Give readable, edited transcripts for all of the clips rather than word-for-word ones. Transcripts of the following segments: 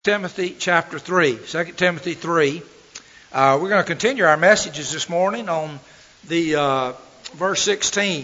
Timothy chapter 3, 2 Timothy 3. We're going to continue our messages this morning on the verse 16.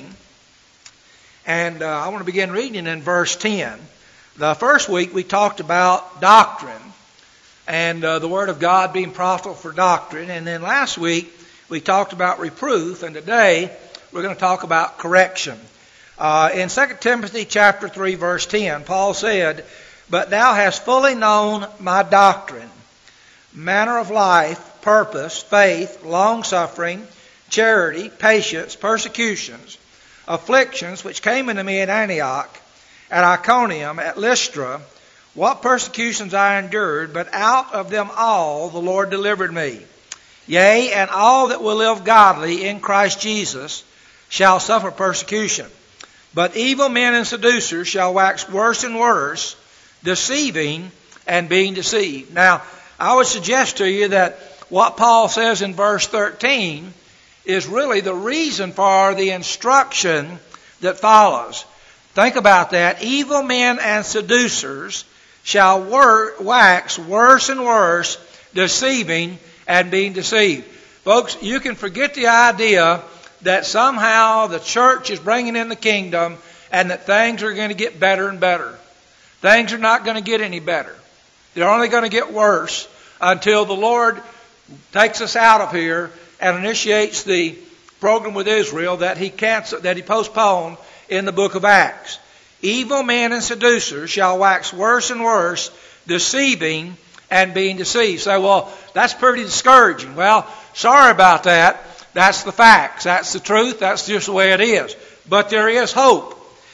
And I want to begin reading in verse 10. The first week we talked about doctrine and the Word of God being profitable for doctrine. And then last week we talked about reproof. And today we're going to talk about correction. In 2 Timothy chapter 3 verse 10, Paul said, "But thou hast fully known my doctrine, manner of life, purpose, faith, long-suffering, charity, patience, persecutions, afflictions which came unto me at Antioch, at Iconium, at Lystra, what persecutions I endured, but out of them all the Lord delivered me. Yea, and all that will live godly in Christ Jesus shall suffer persecution. But evil men and seducers shall wax worse and worse, deceiving and being deceived." Now, I would suggest to you that what Paul says in verse 13 is really the reason for the instruction that follows. Think about that. Evil men and seducers shall wax worse and worse, deceiving and being deceived. Folks, you can forget the idea that somehow the church is bringing in the kingdom and that things are going to get better and better. Things are not going to get any better. They're only going to get worse until the Lord takes us out of here and initiates the program with Israel that He postponed in the book of Acts. Evil men and seducers shall wax worse and worse, deceiving and being deceived. Say, well, that's pretty discouraging. Well, sorry about that. That's the facts. That's the truth. That's just the way it is. But there is hope.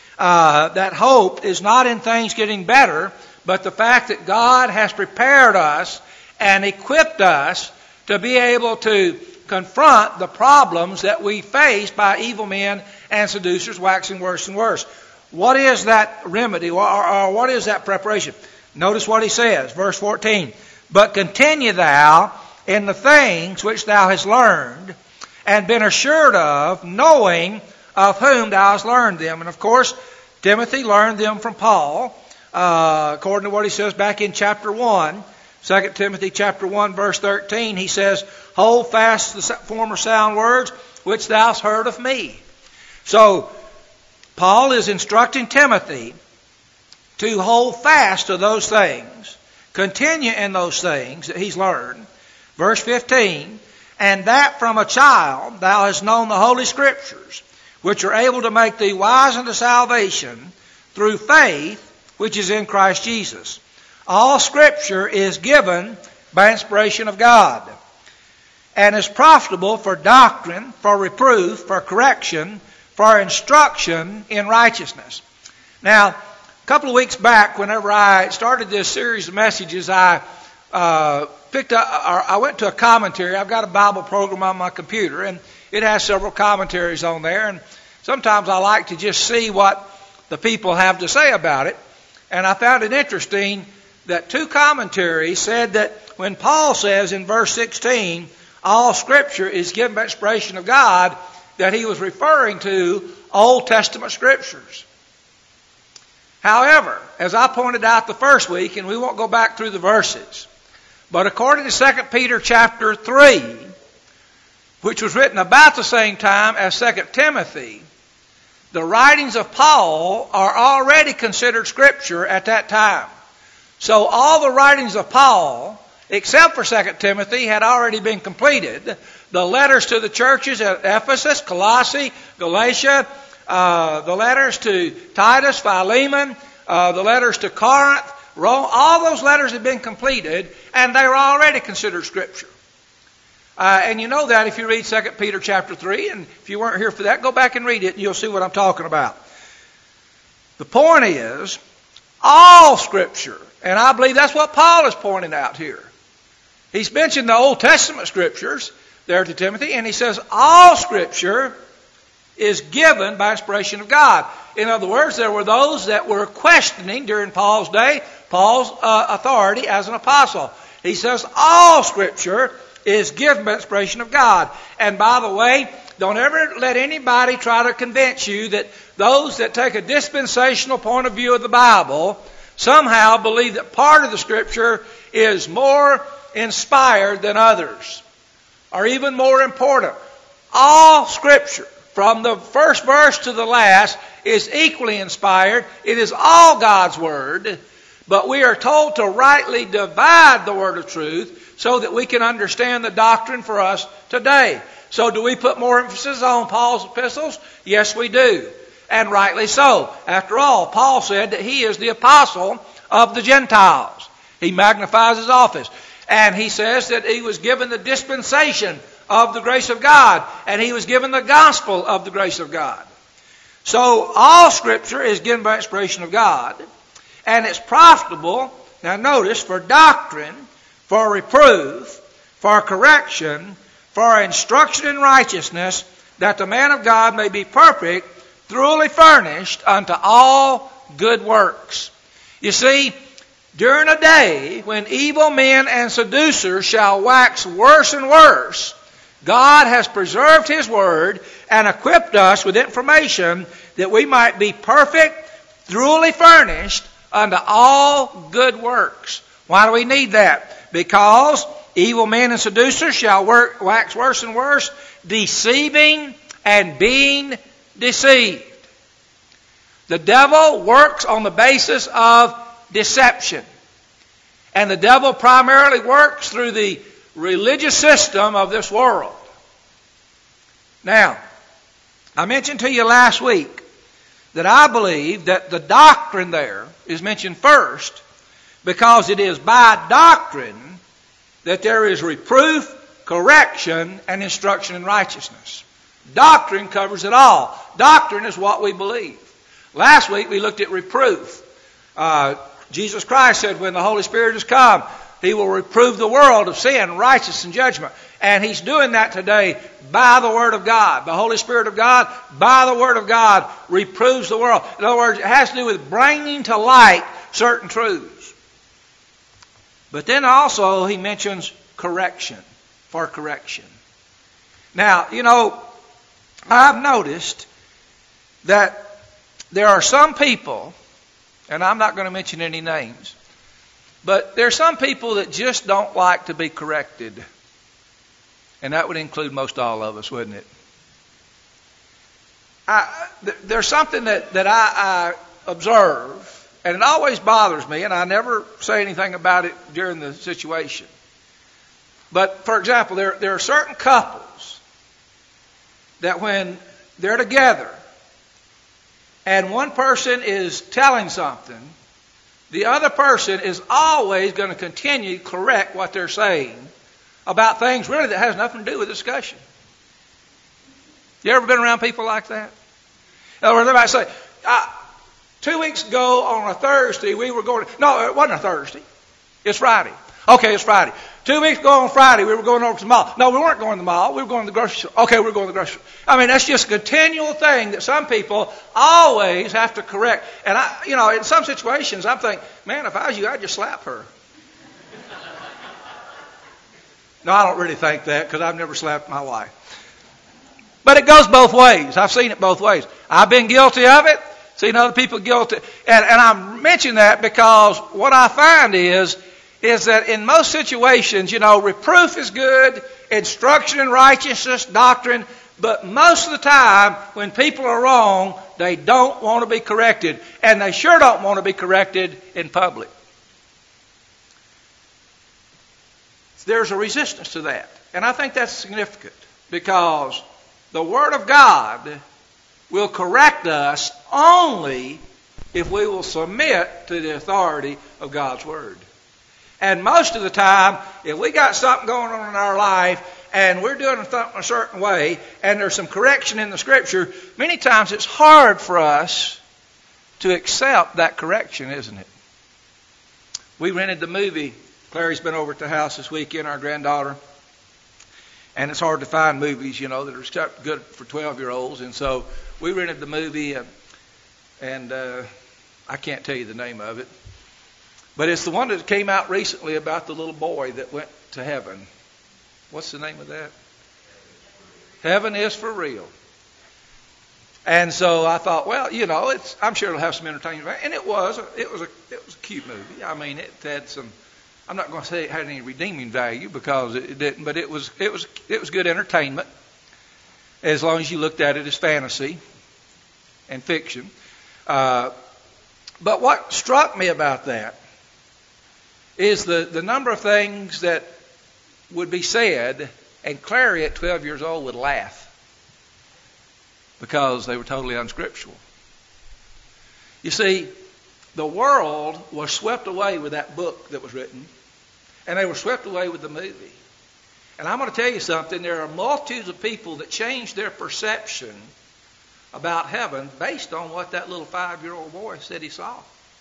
That hope is not in things getting better, but the fact that God has prepared us and equipped us to be able to confront the problems that we face by evil men and seducers waxing worse and worse. What is that remedy or what is that preparation? Notice what he says, verse 14. "But continue thou in the things which thou hast learned and been assured of, knowing of whom thou hast learned them." And of course, Timothy learned them from Paul, according to what he says back in chapter 1. 2 Timothy chapter 1 verse 13, he says, "Hold fast the former sound words which thou hast heard of me." So, Paul is instructing Timothy to hold fast to those things, continue in those things that he's learned. Verse 15, "And that from a child thou hast known the Holy Scriptures, which are able to make thee wise unto salvation through faith which is in Christ Jesus. All Scripture is given by inspiration of God, and is profitable for doctrine, for reproof, for correction, for instruction in righteousness." Now, a couple of weeks back, whenever I started this series of messages, I went to a commentary. I've got a Bible program on my computer, and it has several commentaries on there. And sometimes I like to just see what the people have to say about it. And I found it interesting that two commentaries said that when Paul says in verse 16, all Scripture is given by inspiration of God, that he was referring to Old Testament Scriptures. However, as I pointed out the first week, and we won't go back through the verses, but according to 2 Peter chapter 3, which was written about the same time as 2 Timothy, the writings of Paul are already considered Scripture at that time. So all the writings of Paul, except for 2 Timothy, had already been completed. The letters to the churches at Ephesus, Colossae, Galatia, the letters to Titus, Philemon, the letters to Corinth, Rome, all those letters had been completed, and they were already considered Scripture. And you know that if you read 2 Peter chapter 3, and if you weren't here for that, go back and read it, and you'll see what I'm talking about. The point is, all Scripture, and I believe that's what Paul is pointing out here. He's mentioned the Old Testament Scriptures there to Timothy, and he says all Scripture is given by inspiration of God. In other words, there were those that were questioning during Paul's day, Paul's authority as an apostle. He says all Scripture is given by inspiration of God. And by the way, don't ever let anybody try to convince you that those that take a dispensational point of view of the Bible somehow believe that part of the Scripture is more inspired than others, or even more important. All Scripture, from the first verse to the last, is equally inspired. It is all God's Word, but we are told to rightly divide the Word of truth so that we can understand the doctrine for us today. So do we put more emphasis on Paul's epistles? Yes, we do. And rightly so. After all, Paul said that he is the apostle of the Gentiles. He magnifies his office. And he says that he was given the dispensation of the grace of God. And he was given the gospel of the grace of God. So all Scripture is given by inspiration of God. And it's profitable, now notice, for doctrine, for reproof, for correction, for instruction in righteousness, that the man of God may be perfect, thoroughly furnished unto all good works. You see, during a day when evil men and seducers shall wax worse and worse, God has preserved His Word and equipped us with information that we might be perfect, thoroughly furnished unto all good works. Why do we need that? Because evil men and seducers shall wax worse and worse, deceiving and being deceived. The devil works on the basis of deception. And the devil primarily works through the religious system of this world. Now, I mentioned to you last week that I believe that the doctrine there is mentioned first because it is by doctrine that there is reproof, correction, and instruction in righteousness. Doctrine covers it all. Doctrine is what we believe. Last week we looked at reproof. Jesus Christ said when the Holy Spirit has come, He will reprove the world of sin, righteousness, and judgment. And He's doing that today by the Word of God. The Holy Spirit of God, by the Word of God, reproves the world. In other words, it has to do with bringing to light certain truths. But then also He mentions correction, for correction. Now, you know, I've noticed that there are some people, and I'm not going to mention any names, but there are some people that just don't like to be corrected. And that would include most all of us, wouldn't it? There's something that I observe, and it always bothers me, and I never say anything about it during the situation. But, for example, there are certain couples that when they're together and one person is telling something, the other person is always going to continue to correct what they're saying about things really that has nothing to do with discussion. You ever been around people like that? In other words, they might say, 2 weeks ago on a Thursday we were going... No, it wasn't a Thursday. It's Friday. Okay, it's Friday. 2 weeks ago on Friday we were going over to the mall. No, we weren't going to the mall. We were going to the grocery store. Okay, we were going to the grocery store. I mean, that's just a continual thing that some people always have to correct. And in some situations I'm thinking, man, if I was you, I'd just slap her. No, I don't really think that because I've never slapped my wife. But it goes both ways. I've seen it both ways. I've been guilty of it, seen other people guilty. And I mention that because what I find is that in most situations, reproof is good, instruction in righteousness, doctrine, but most of the time when people are wrong, they don't want to be corrected. And they sure don't want to be corrected in public. There's a resistance to that. And I think that's significant because the Word of God will correct us only if we will submit to the authority of God's Word. And most of the time, if we got something going on in our life and we're doing something a certain way and there's some correction in the Scripture, many times it's hard for us to accept that correction, isn't it? We rented the movie. Clary's been over at the house this weekend, our granddaughter. And it's hard to find movies, that are good for 12-year-olds. And so we rented the movie, and I can't tell you the name of it. But it's the one that came out recently about the little boy that went to heaven. What's the name of that? Heaven is for Real. And so I thought, well, I'm sure it'll have some entertainment. And it was a cute movie. I mean, it had some. I'm not going to say it had any redeeming value because it didn't, but it was good entertainment as long as you looked at it as fantasy and fiction. But what struck me about that is the number of things that would be said, and Clary at 12 years old would laugh because they were totally unscriptural. You see, the world was swept away with that book that was written, and they were swept away with the movie. And I'm going to tell you something. There are multitudes of people that changed their perception about heaven based on what that little 5-year-old boy said he saw.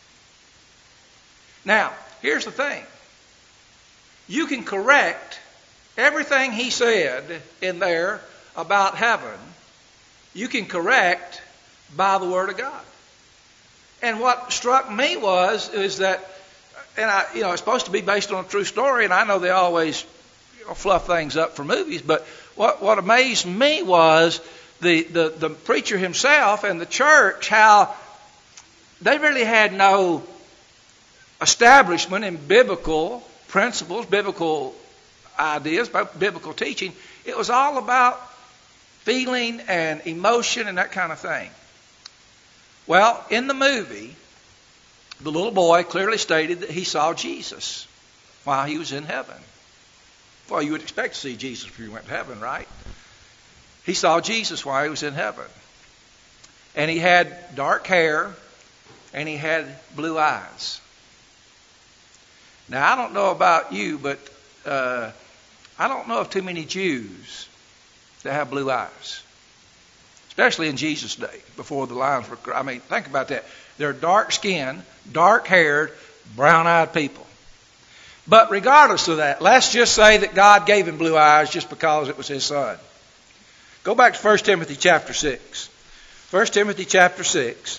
Now, here's the thing. You can correct everything he said in there about heaven. You can correct by the Word of God. And what struck me is that, and it's supposed to be based on a true story, and I know they always fluff things up for movies, but what amazed me was the preacher himself and the church, how they really had no establishment in biblical principles, biblical ideas, biblical teaching. It was all about feeling and emotion and that kind of thing. Well, in the movie, the little boy clearly stated that he saw Jesus while he was in heaven. Well, you would expect to see Jesus if you went to heaven, right? He saw Jesus while he was in heaven. And he had dark hair, and he had blue eyes. Now, I don't know about you, but I don't know of too many Jews that have blue eyes. Especially in Jesus' day, before the lines were... I mean, think about that. They're dark-skinned, dark-haired, brown-eyed people. But regardless of that, let's just say that God gave him blue eyes just because it was his son. Go back to 1 Timothy chapter 6. 1 Timothy chapter 6,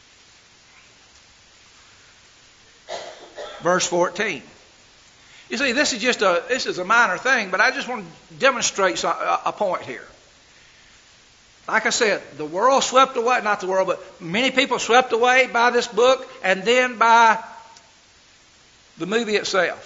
verse 14. You see, this is a minor thing, but I just want to demonstrate a point here. Like I said, the world swept away, not the world, but many people swept away by this book and then by the movie itself.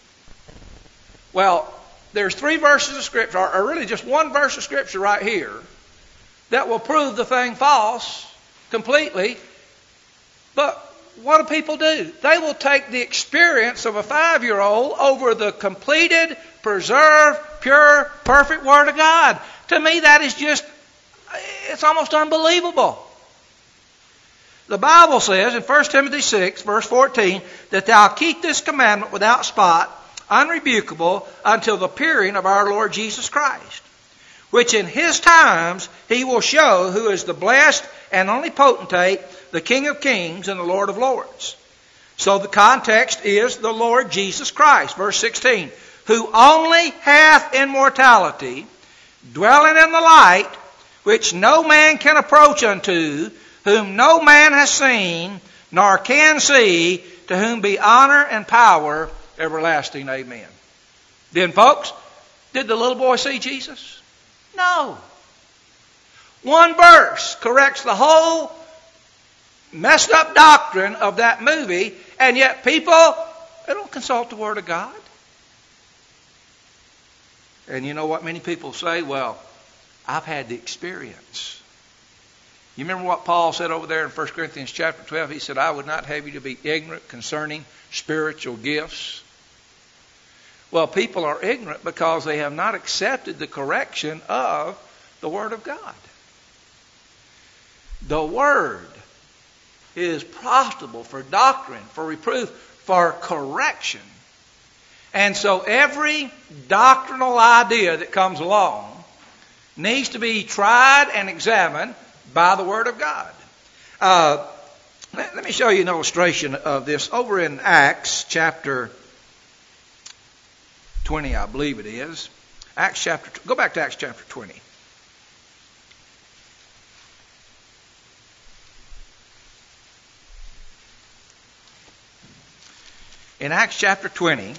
Well, there's 3 verses of Scripture, or really just one verse of Scripture right here, that will prove the thing false completely. But what do people do? They will take the experience of a 5-year-old over the completed, preserved, pure, perfect Word of God. To me, that is it's almost unbelievable. The Bible says in 1 Timothy 6, verse 14, that thou keep this commandment without spot, unrebukable, until the appearing of our Lord Jesus Christ, which in his times he will show who is the blessed and only potentate, the King of kings and the Lord of lords. So the context is the Lord Jesus Christ. Verse 16, who only hath immortality, dwelling in the light, which no man can approach unto, whom no man has seen, nor can see, to whom be honor and power everlasting. Amen. Then, folks, did the little boy see Jesus? No. One verse corrects the whole messed up doctrine of that movie, and yet people, they don't consult the Word of God. And you know what many people say? Well, I've had the experience. You remember what Paul said over there in 1 Corinthians chapter 12? He said, I would not have you to be ignorant concerning spiritual gifts. Well, people are ignorant because they have not accepted the correction of the Word of God. The Word is profitable for doctrine, for reproof, for correction. And so every doctrinal idea that comes along needs to be tried and examined by the Word of God. Let me show you an illustration of this over in Acts chapter 20, I believe it is. Go back to Acts chapter 20. In Acts chapter 20,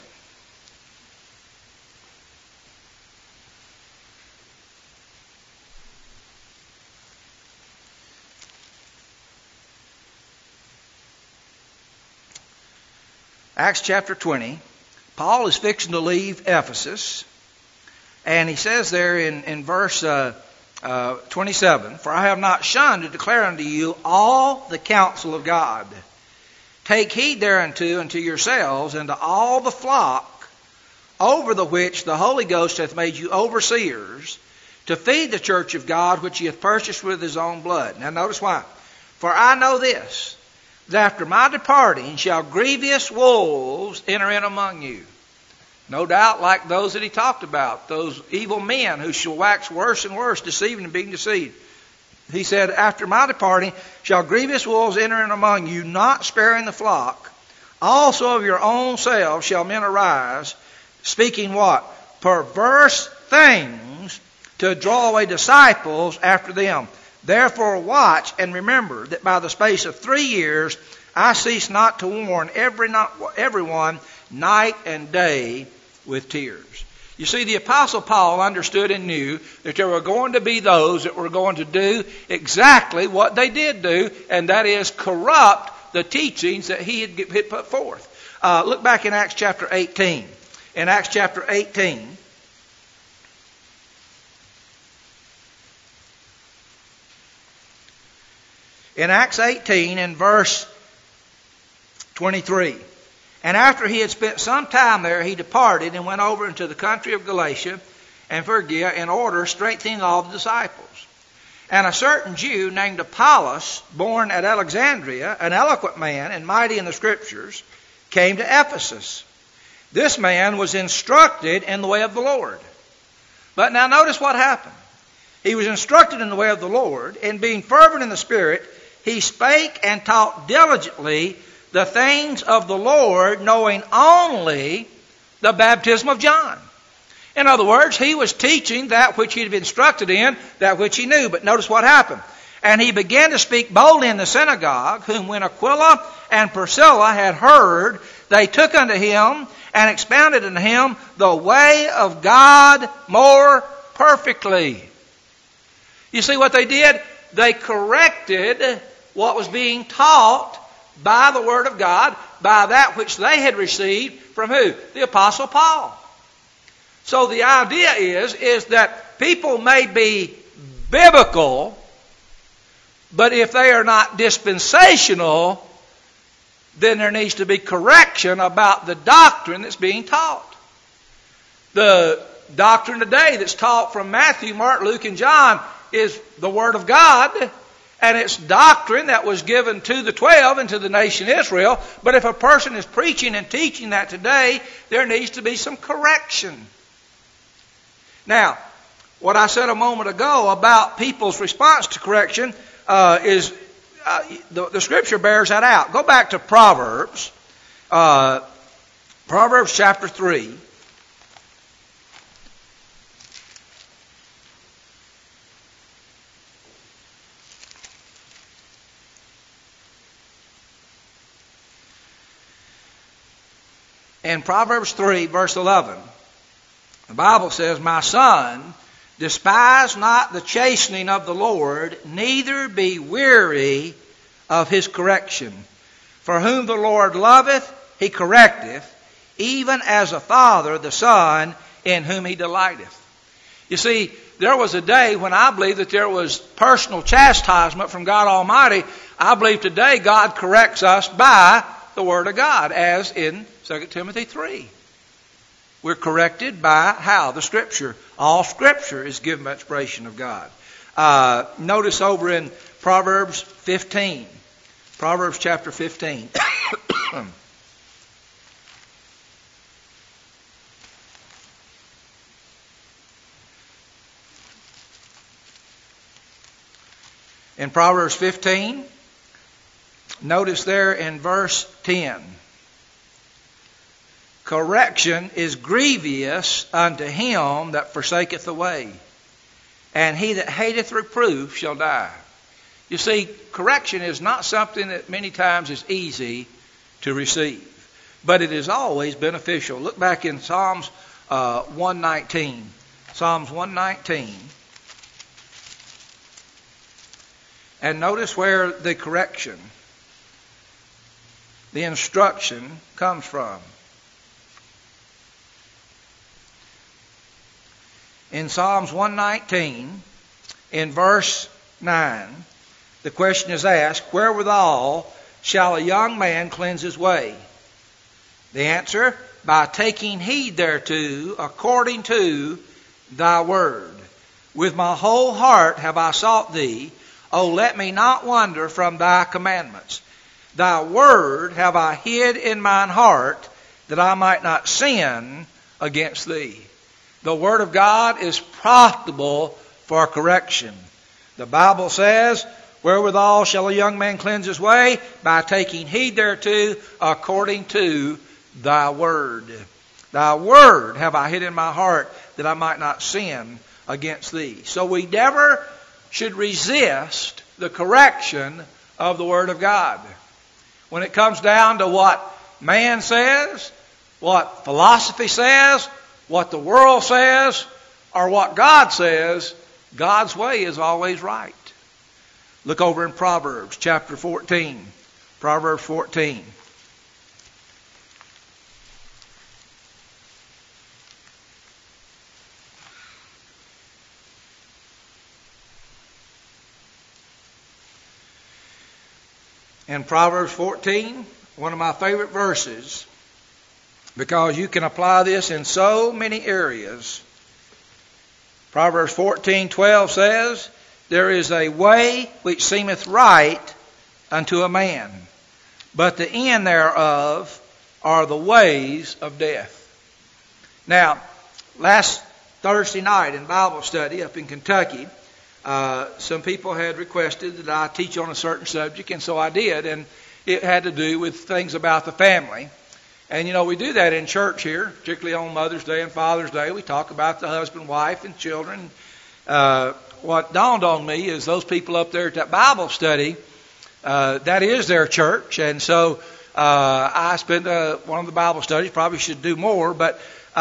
Acts chapter 20. Paul is fixing to leave Ephesus. And he says there in verse 27, "For I have not shunned to declare unto you all the counsel of God. Take heed thereunto unto yourselves and to all the flock over the which the Holy Ghost hath made you overseers, to feed the church of God which he hath purchased with his own blood." Now notice why. "For I know this, that after my departing shall grievous wolves enter in among you." No doubt like those that he talked about, those evil men who shall wax worse and worse, deceiving and being deceived. He said, "After my departing shall grievous wolves enter in among you, not sparing the flock. Also of your own selves shall men arise, speaking" what? "Perverse things, to draw away disciples after them. Therefore watch and remember that by the space of 3 years I cease not to warn everyone night and day with tears." You see, the Apostle Paul understood and knew that there were going to be those that were going to do exactly what they did do, and that is corrupt the teachings that he had put forth. Look back in Acts chapter 18. In Acts chapter 18, in Acts 18 in verse 23. "And after he had spent some time there, he departed and went over into the country of Galatia and Phrygia, in order strengthening all the disciples. And a certain Jew named Apollos, born at Alexandria, an eloquent man and mighty in the Scriptures, came to Ephesus. This man was instructed in the way of the Lord." But now notice what happened. He was instructed in the way of the Lord, and being fervent in the Spirit, he spake and taught diligently the things of the Lord, knowing only the baptism of John. In other words, he was teaching that which he had been instructed in, that which he knew. But notice what happened. "And he began to speak boldly in the synagogue, whom when Aquila and Priscilla had heard, they took unto him and expounded unto him the way of God more perfectly." You see what they did? They corrected what was being taught by the Word of God, by that which they had received from who? The Apostle Paul. So the idea is that people may be biblical, but if they are not dispensational, then there needs to be correction about the doctrine that's being taught. The doctrine today that's taught from Matthew, Mark, Luke, and John is the Word of God, and it's doctrine that was given to the 12 and to the nation Israel. But if a person is preaching and teaching that today, there needs to be some correction. Now, what I said a moment ago about people's response to correction is the Scripture bears that out. Go back to Proverbs, Proverbs chapter 3. In Proverbs 3, verse 11, the Bible says, "My son, despise not the chastening of the Lord, neither be weary of his correction. For whom the Lord loveth, he correcteth, even as a father the son in whom he delighteth." You see, there was a day when I believe that there was personal chastisement from God Almighty. I believe today God corrects us by the Word of God, as in 2 Timothy 3. We're corrected by how? The Scripture. All Scripture is given by inspiration of God. Notice over in Proverbs 15. Proverbs chapter 15. In Proverbs 15, notice there in verse 10. "Correction is grievous unto him that forsaketh the way, and he that hateth reproof shall die." You see, correction is not something that many times is easy to receive, but it is always beneficial. Look back in Psalms 119. Psalms 119. And notice where the correction. the instruction comes from. In Psalms 119, in verse 9, the question is asked, wherewithal shall a young man cleanse his way? The answer, by taking heed thereto according to thy word. With my whole heart have I sought thee. O let me not wander from thy commandments. Thy word have I hid in mine heart, that I might not sin against thee. The word of God is profitable for correction. The Bible says, wherewithal shall a young man cleanse his way? By taking heed thereto according to thy word. Thy word have I hid in my heart, that I might not sin against thee. So we never should resist the correction of the word of God. When it comes down to what man says, what philosophy says, what the world says, or what God says, God's way is always right. Look over in Proverbs chapter 14. Proverbs 14. In Proverbs 14, one of my favorite verses, because you can apply this in so many areas. Proverbs 14:12 says, there is a way which seemeth right unto a man, but the end thereof are the ways of death. Now, last Thursday night in Bible study up in Kentucky, some people had requested that I teach on a certain subject, and so I did, and it had to do with things about the family. And, we do that in church here, particularly on Mother's Day and Father's Day. We talk about the husband, wife, and children. What dawned on me is those people up there at that Bible study, that is their church. And so I spent one of the Bible studies, probably should do more, but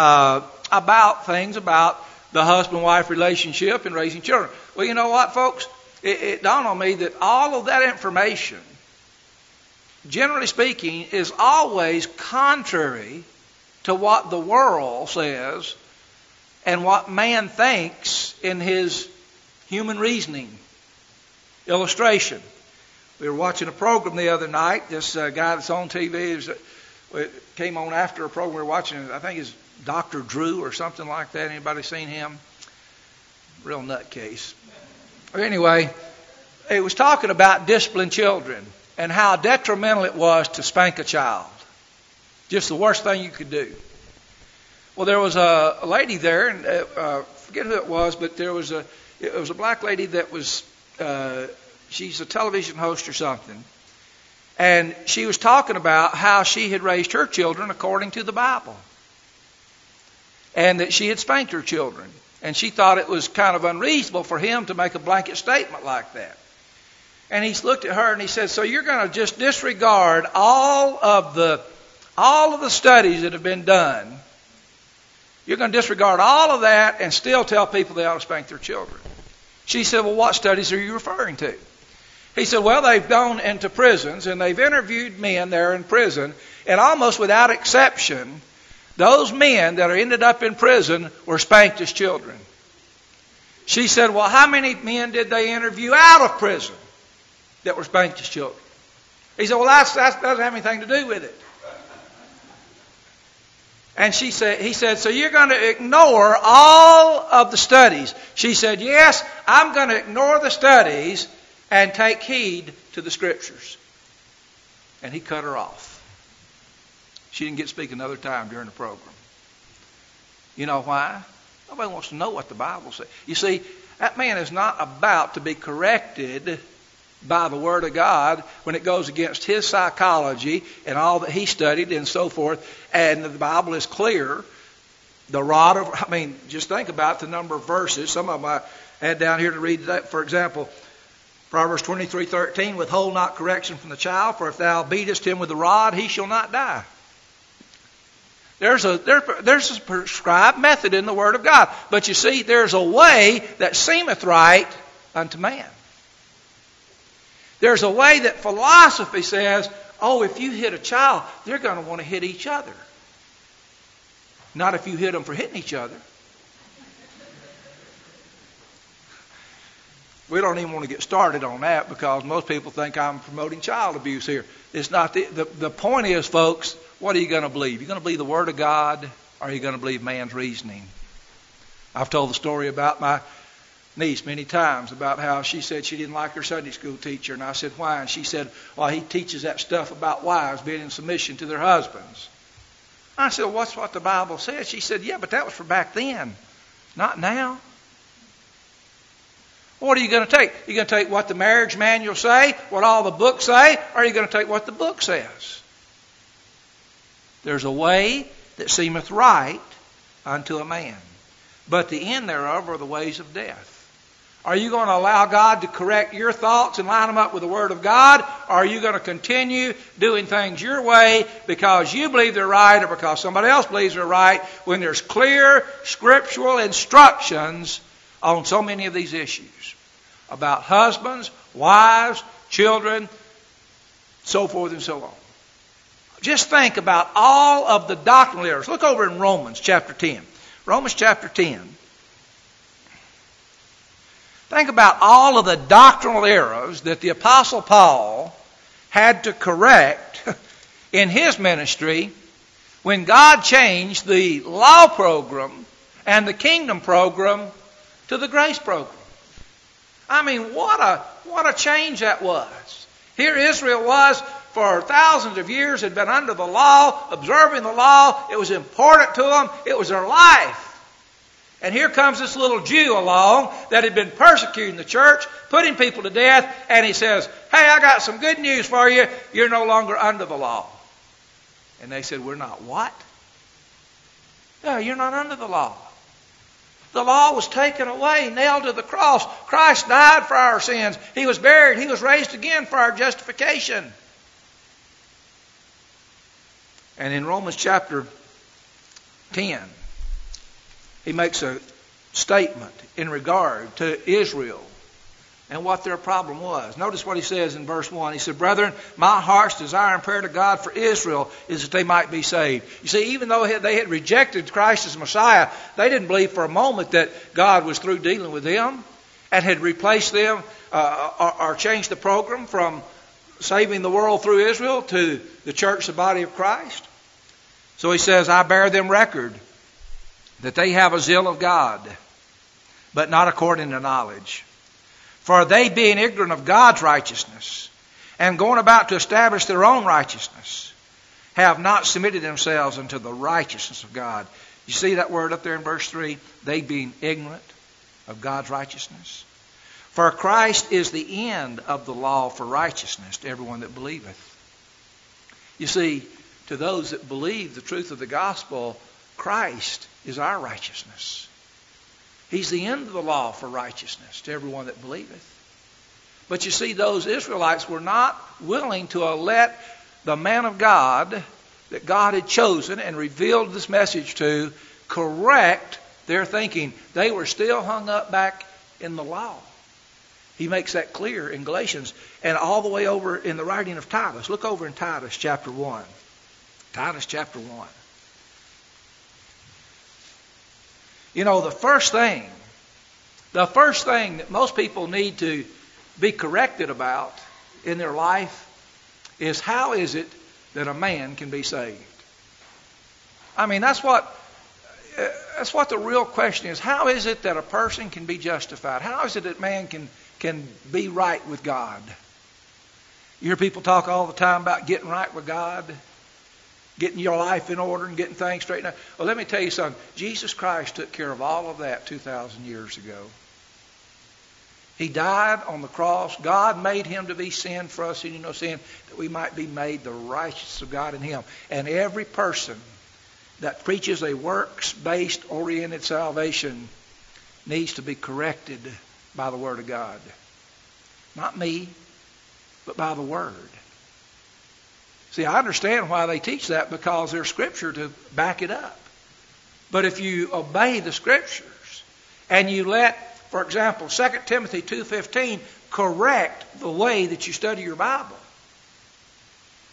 about things about the husband-wife relationship and raising children. Well, you know what, folks? It dawned on me that all of that information, generally speaking, is always contrary to what the world says and what man thinks in his human reasoning. Illustration. We were watching a program the other night. This guy that's on TV it came on after a program we were watching. I think it's Dr. Drew or something like that. Anybody seen him? Real nutcase. Anyway, it was talking about disciplining children and how detrimental it was to spank a child. Just the worst thing you could do. Well, there was a lady there, and forget who it was, but it was a black lady that was, she's a television host or something. And she was talking about how she had raised her children according to the Bible. And that she had spanked her children. And she thought it was kind of unreasonable for him to make a blanket statement like that. And he looked at her and he said, so you're going to just disregard all of the studies that have been done. You're going to disregard all of that and still tell people they ought to spank their children. She said, well, what studies are you referring to? He said, well, they've gone into prisons and they've interviewed men there in prison, and almost without exception, those men that are ended up in prison were spanked as children. She said, well, how many men did they interview out of prison that were spanked as children? He said, well, that doesn't have anything to do with it. And he said, so you're going to ignore all of the studies? She said, yes, I'm going to ignore the studies and take heed to the Scriptures. And he cut her off. She didn't get to speak another time during the program. You know why? Nobody wants to know what the Bible says. You see, that man is not about to be corrected by the Word of God when it goes against his psychology and all that he studied and so forth. And the Bible is clear. Just think about the number of verses. Some of them I had down here to read that. For example, Proverbs 23:13, withhold not correction from the child, for if thou beatest him with the rod, he shall not die. There's a prescribed method in the Word of God. But you see, there's a way that seemeth right unto man. There's a way that philosophy says, oh, if you hit a child, they're going to want to hit each other. Not if you hit them for hitting each other. We don't even want to get started on that because most people think I'm promoting child abuse here. It's not the point is, folks, what are you going to believe? You're going to believe the Word of God, or are you going to believe man's reasoning? I've told the story about my niece many times about how she said she didn't like her Sunday school teacher. And I said, why? And she said, well, he teaches that stuff about wives being in submission to their husbands. I said, well, what's what the Bible says? She said, yeah, but that was for back then, not now. What are you going to take? Are you going to take what the marriage manual say, what all the books say, or are you going to take what the book says? There's a way that seemeth right unto a man, but the end thereof are the ways of death. Are you going to allow God to correct your thoughts and line them up with the Word of God? Or are you going to continue doing things your way because you believe they're right or because somebody else believes they're right when there's clear scriptural instructions on so many of these issues about husbands, wives, children, so forth and so on? Just think about all of the doctrinal errors. Look over in Romans chapter 10. Romans chapter 10. Think about all of the doctrinal errors that the Apostle Paul had to correct in his ministry when God changed the law program and the kingdom program to the grace program. I mean, what a change that was. Here Israel was for thousands of years, had been under the law, observing the law. It was important to them. It was their life. And here comes this little Jew along that had been persecuting the church, putting people to death, and he says, hey, I got some good news for you. You're no longer under the law. And they said, we're not what? No, you're not under the law. The law was taken away, nailed to the cross. Christ died for our sins. He was buried. He was raised again for our justification. And in Romans chapter 10, he makes a statement in regard to Israel and what their problem was. Notice what he says in verse 1. He said, brethren, my heart's desire and prayer to God for Israel is that they might be saved. You see, even though they had rejected Christ as Messiah, they didn't believe for a moment that God was through dealing with them and had replaced them or changed the program from saving the world through Israel to the church, the body of Christ. So he says, I bear them record that they have a zeal of God, but not according to knowledge. For they, being ignorant of God's righteousness, and going about to establish their own righteousness, have not submitted themselves unto the righteousness of God. You see that word up there in verse 3? They being ignorant of God's righteousness. For Christ is the end of the law for righteousness to everyone that believeth. You see, to those that believe the truth of the gospel, Christ is our righteousness. He's the end of the law for righteousness to everyone that believeth. But you see, those Israelites were not willing to let the man of God that God had chosen and revealed this message to correct their thinking. They were still hung up back in the law. He makes that clear in Galatians and all the way over in the writing of Titus. Look over in Titus chapter 1. Titus chapter 1. You know, the first thing that most people need to be corrected about in their life is how is it that a man can be saved? I mean, that's what the real question is. How is it that a person can be justified? How is it that man can be right with God? You hear people talk all the time about getting right with God, getting your life in order and getting things straightened out. Well, let me tell you something. Jesus Christ took care of all of that 2,000 years ago. He died on the cross. God made him to be sin for us, and sin, that we might be made the righteousness of God in him. And every person that preaches a works-based, oriented salvation needs to be corrected by the Word of God. Not me, but by the Word. See, I understand why they teach that, because there's Scripture to back it up. But if you obey the Scriptures and you let, for example, 2 Timothy 2:15 correct the way that you study your Bible,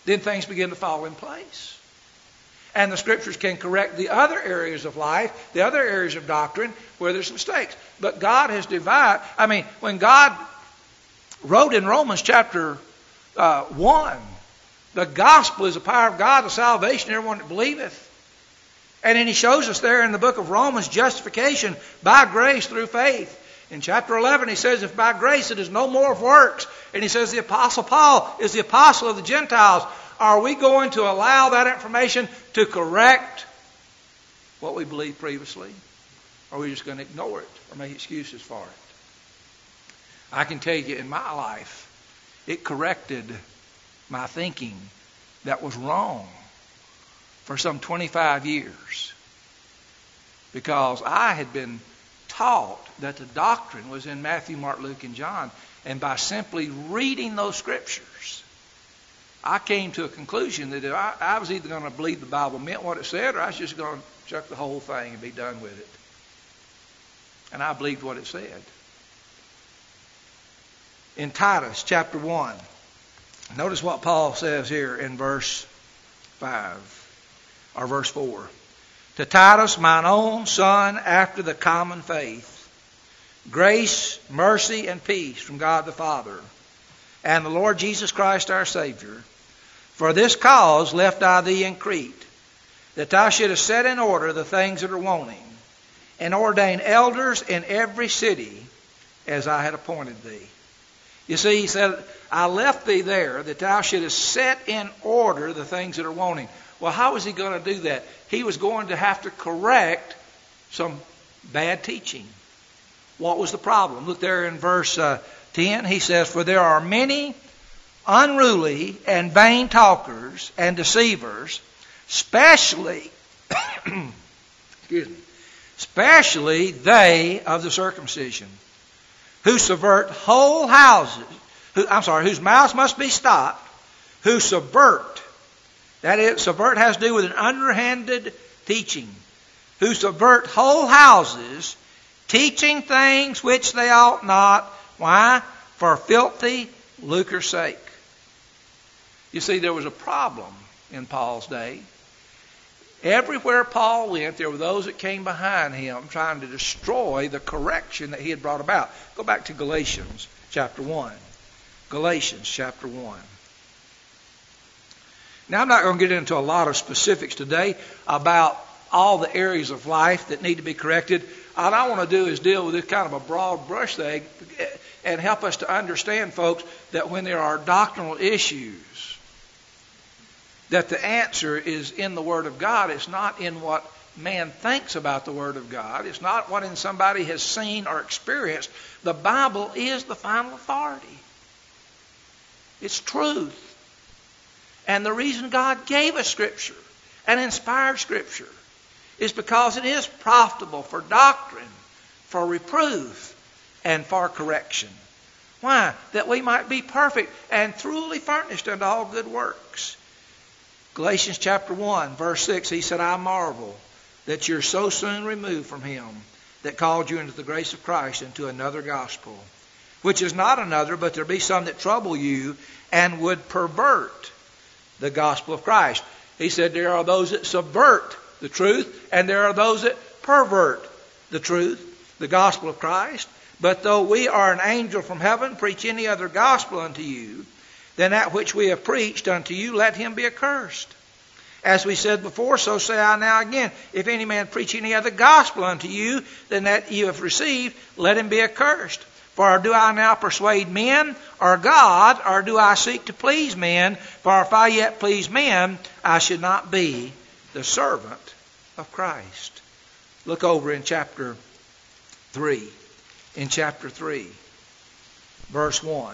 then things begin to fall in place. And the Scriptures can correct the other areas of life, the other areas of doctrine where there's mistakes. But God has divided. When God wrote in Romans chapter 1, the gospel is the power of God, the salvation of everyone that believeth. And then he shows us there in the book of Romans, justification by grace through faith. In chapter 11, he says, if by grace it is no more of works. And he says the Apostle Paul is the apostle of the Gentiles. Are we going to allow that information to correct what we believed previously? Or are we just going to ignore it or make excuses for it? I can tell you in my life, it corrected my thinking that was wrong for some 25 years. Because I had been taught that the doctrine was in Matthew, Mark, Luke, and John. And by simply reading those Scriptures, I came to a conclusion that I was either going to believe the Bible meant what it said, or I was just going to chuck the whole thing and be done with it. And I believed what it said. In Titus chapter 1, notice what Paul says here in verse 5, or verse 4. To Titus, mine own son, after the common faith, grace, mercy, and peace from God the Father and the Lord Jesus Christ our Savior. For this cause left I thee in Crete, that thou shouldest set in order the things that are wanting, and ordain elders in every city, as I had appointed thee. You see, he said, I left thee there, that thou shouldest set in order the things that are wanting. Well, how was he going to do that? He was going to have to correct some bad teaching. What was the problem? Look there in verse 10. He says, for there are many unruly and vain talkers and deceivers, especially they of the circumcision, who subvert whole houses, whose mouths must be stopped, who subvert. That is, subvert has to do with an underhanded teaching. Who subvert whole houses, teaching things which they ought not. Why? For filthy lucre's sake. You see, there was a problem in Paul's day. Everywhere Paul went, there were those that came behind him trying to destroy the correction that he had brought about. Go back to Galatians chapter 1. Galatians chapter 1. Now, I'm not going to get into a lot of specifics today about all the areas of life that need to be corrected. All I want to do is deal with this kind of a broad brush thing and help us to understand, folks, that when there are doctrinal issues, that the answer is in the Word of God. It's not in what man thinks about the Word of God. It's not what somebody has seen or experienced. The Bible is the final authority. It's truth. And the reason God gave us Scripture and inspired Scripture is because it is profitable for doctrine, for reproof, and for correction. Why? That we might be perfect and truly furnished unto all good works. Galatians chapter 1, verse 6, he said, I marvel that you're so soon removed from him that called you into the grace of Christ into another gospel, which is not another, but there be some that trouble you and would pervert the gospel of Christ. He said there are those that subvert the truth, and there are those that pervert the truth, the gospel of Christ. But though we are an angel from heaven, preach any other gospel unto you than that which we have preached unto you, let him be accursed. As we said before, so say I now again, if any man preach any other gospel unto you than that you have received, let him be accursed. For do I now persuade men or God, or do I seek to please men? For if I yet please men, I should not be the servant of Christ. Look over in chapter 3. In chapter 3, verse 1.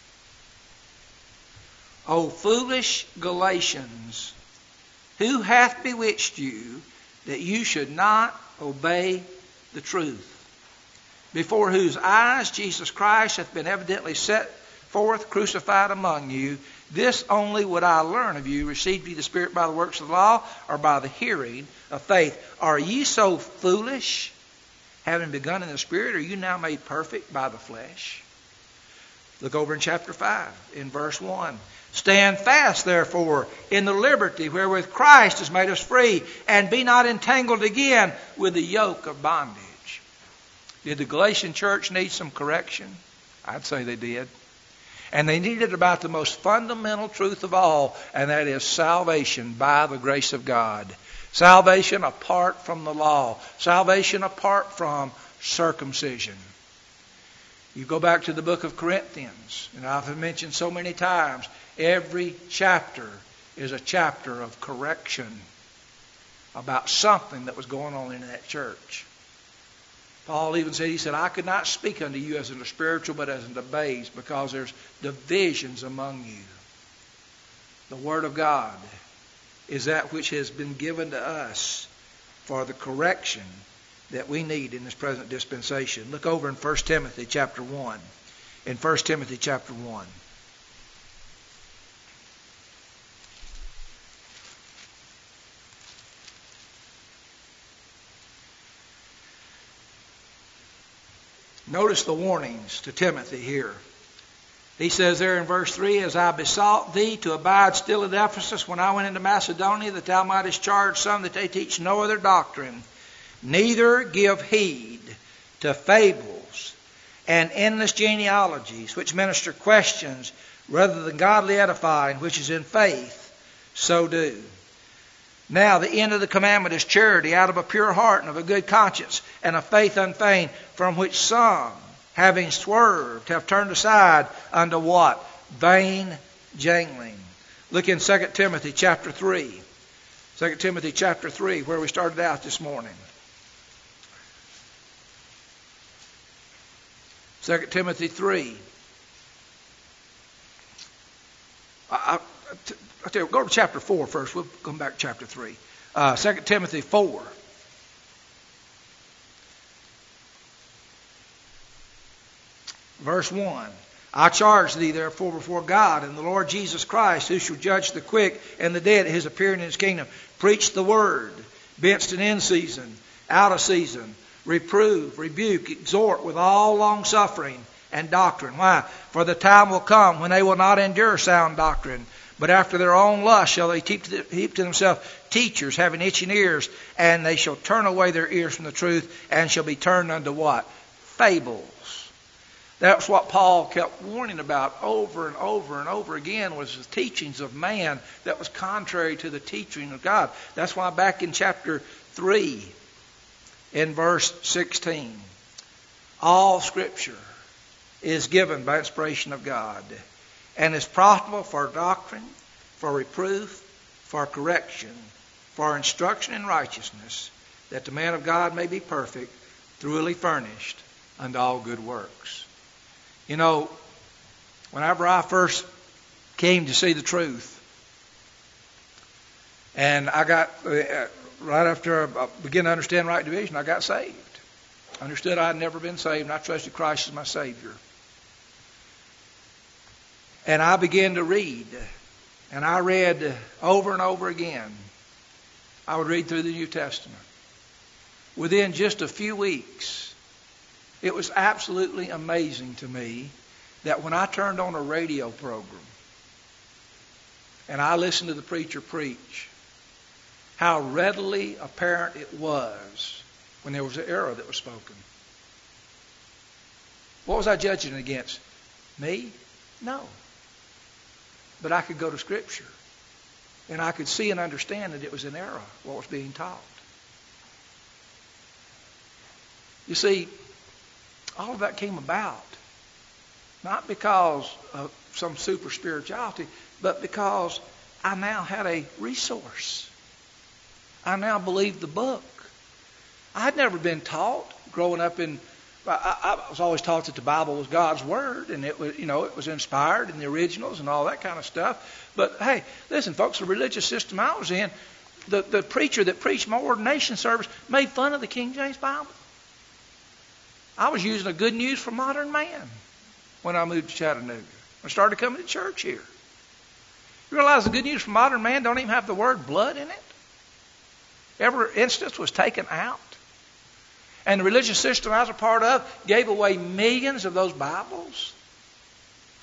O foolish Galatians, who hath bewitched you that you should not obey the truth? Before whose eyes Jesus Christ hath been evidently set forth, crucified among you. This only would I learn of you. Received ye the Spirit by the works of the law, or by the hearing of faith? Are ye so foolish? Having begun in the Spirit, are you now made perfect by the flesh? Look over in chapter 5, in verse 1. Stand fast, therefore, in the liberty wherewith Christ has made us free, and be not entangled again with the yoke of bondage. Did the Galatian church need some correction? I'd say they did. And they needed about the most fundamental truth of all, and that is salvation by the grace of God. Salvation apart from the law. Salvation apart from circumcision. You go back to the book of Corinthians, and I've mentioned so many times, every chapter is a chapter of correction about something that was going on in that church. Paul even said, he said, I could not speak unto you as unto spiritual, but as unto babes, because there's divisions among you. The Word of God is that which has been given to us for the correction that we need in this present dispensation. Look over in 1 Timothy chapter 1. In 1 Timothy chapter 1. Notice the warnings to Timothy here. He says there in verse 3, As I besought thee to abide still at Ephesus when I went into Macedonia, that thou mightest charge some that they teach no other doctrine, neither give heed to fables and endless genealogies, which minister questions rather than godly edifying, which is in faith, so do. Now the end of the commandment is charity out of a pure heart and of a good conscience and a faith unfeigned, from which some, having swerved, have turned aside unto what? Vain jangling. Look in 2 Timothy chapter 3. 2 Timothy chapter 3, where we started out this morning. 2 Timothy 3. I'll tell you, go to chapter 4 first. We'll come back to chapter 3. 2 Timothy 4. Verse 1. I charge thee therefore before God and the Lord Jesus Christ, who shall judge the quick and the dead at his appearing in his kingdom. Preach the word, be it in season, out of season. Reprove, rebuke, exhort with all longsuffering and doctrine. Why? For the time will come when they will not endure sound doctrine, but after their own lust shall they heap to themselves teachers having itching ears, and they shall turn away their ears from the truth, and shall be turned unto what? Fables. That's what Paul kept warning about over and over and over again, was the teachings of man that was contrary to the teaching of God. That's why back in chapter 3, in verse 16, all Scripture is given by inspiration of God and is profitable for doctrine, for reproof, for correction, for instruction in righteousness, that the man of God may be perfect, thoroughly furnished unto all good works. You know, whenever I first came to see the truth, and I got, right after I began to understand right division, I got saved. I understood I had never been saved, and I trusted Christ as my Savior. And I began to read, and I read over and over again. I would read through the New Testament. Within just a few weeks, it was absolutely amazing to me that when I turned on a radio program and I listened to the preacher preach, how readily apparent it was when there was an error that was spoken. What was I judging against? Me? No. But I could go to Scripture and I could see and understand that it was an error, what was being taught. You see, all of that came about not because of some super spirituality, but because I now had a resource. I now believed the book. I had never been taught growing up in. I was always taught that the Bible was God's Word, and it was, it was inspired in the originals and all that kind of stuff. But hey, listen, folks, the religious system I was in, the preacher that preached my ordination service made fun of the King James Bible. I was using a good news for modern man when I moved to Chattanooga. I started coming to church here. You realize the good news for modern man don't even have the word blood in it? Every instance was taken out. And the religious system I was a part of gave away millions of those Bibles.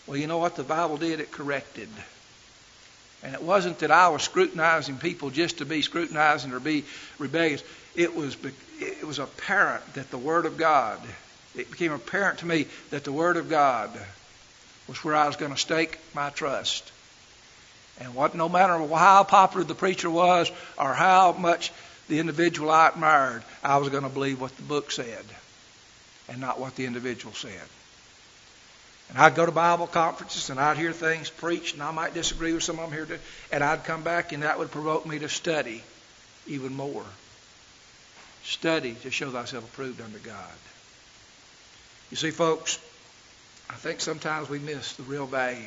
Well, you know what the Bible did? It corrected. And it wasn't that I was scrutinizing people just to be scrutinizing or be rebellious. It was apparent that the Word of God, it became apparent to me that the Word of God was where I was going to stake my trust. And no matter how popular the preacher was or how much the individual I admired, I was going to believe what the book said and not what the individual said. And I'd go to Bible conferences and I'd hear things preached, and I might disagree with some of them here too, and I'd come back and that would provoke me to study even more. Study to show thyself approved unto God. You see, folks, I think sometimes we miss the real value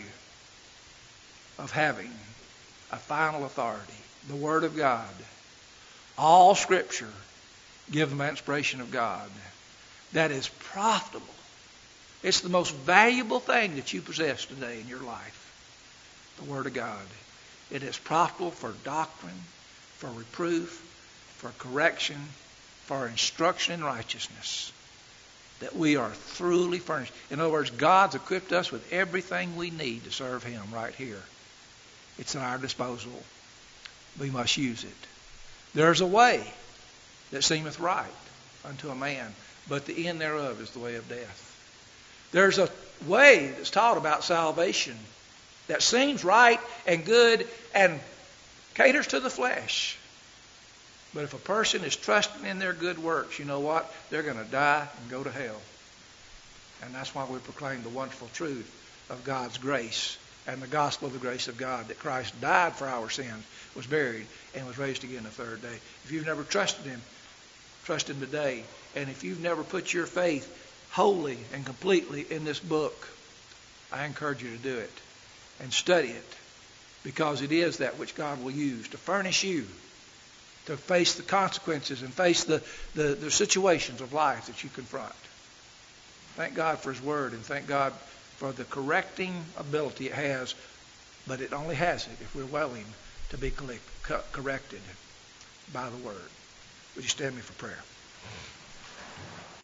of having a final authority, the Word of God. All Scripture given by inspiration of God. That is profitable. It's the most valuable thing that you possess today in your life. The Word of God. It is profitable for doctrine, for reproof, for correction, for instruction in righteousness. That we are thoroughly furnished. In other words, God's equipped us with everything we need to serve Him right here. It's at our disposal. We must use it. There's a way that seemeth right unto a man, but the end thereof is the way of death. There's a way that's taught about salvation that seems right and good and caters to the flesh. But if a person is trusting in their good works, you know what? They're going to die and go to hell. And that's why we proclaim the wonderful truth of God's grace and the gospel of the grace of God, that Christ died for our sins, was buried, and was raised again the third day. If you've never trusted Him, trust Him today. And if you've never put your faith wholly and completely in this book, I encourage you to do it and study it, because it is that which God will use to furnish you to face the consequences and face the situations of life that you confront. Thank God for His Word, and thank God for the correcting ability it has, but it only has it if we're willing to be corrected by the Word. Would you stand me for prayer?